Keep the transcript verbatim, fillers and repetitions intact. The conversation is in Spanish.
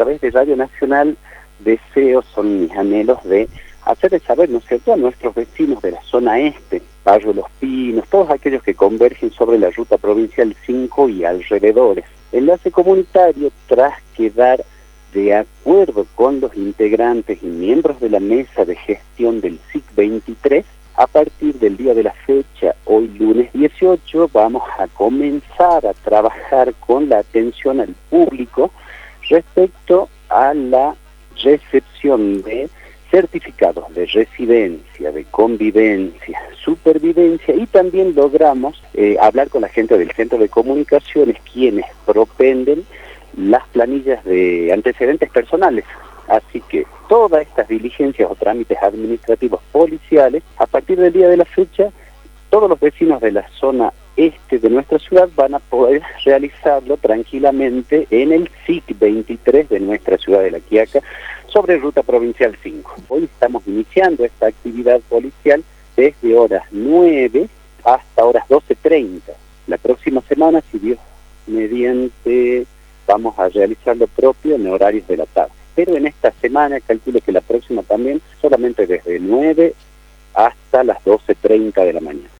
través de Radio Nacional deseo, son mis anhelos de hacerles saber, ¿no es cierto?, a nuestros vecinos de la zona este, Barrio Los Pinos, todos aquellos que convergen sobre la ruta provincial cinco y alrededores. Enlace comunitario, tras quedar de acuerdo con los integrantes y miembros de la mesa de gestión del S I C veintitrés, a partir del día de la fecha, hoy lunes dieciocho, vamos a comenzar a trabajar con la atención al público respecto a la recepción de certificados de residencia, de convivencia, supervivencia, y también logramos eh, hablar con la gente del centro de comunicaciones, quienes propenden las planillas de antecedentes personales. Así que todas estas diligencias o trámites administrativos policiales, a partir del día de la fecha, todos los vecinos de la zona este de nuestra ciudad van a poder realizarlo tranquilamente en el S I C veintitrés de nuestra ciudad de La Quiaca, sobre Ruta Provincial cinco. Hoy estamos iniciando esta actividad policial desde horas nueve hasta horas doce treinta. La próxima semana, si Dios mediante, vamos a realizar lo propio en horarios de la tarde. Pero en esta semana, calculo que la próxima también, solamente desde nueve hasta las doce treinta de la mañana.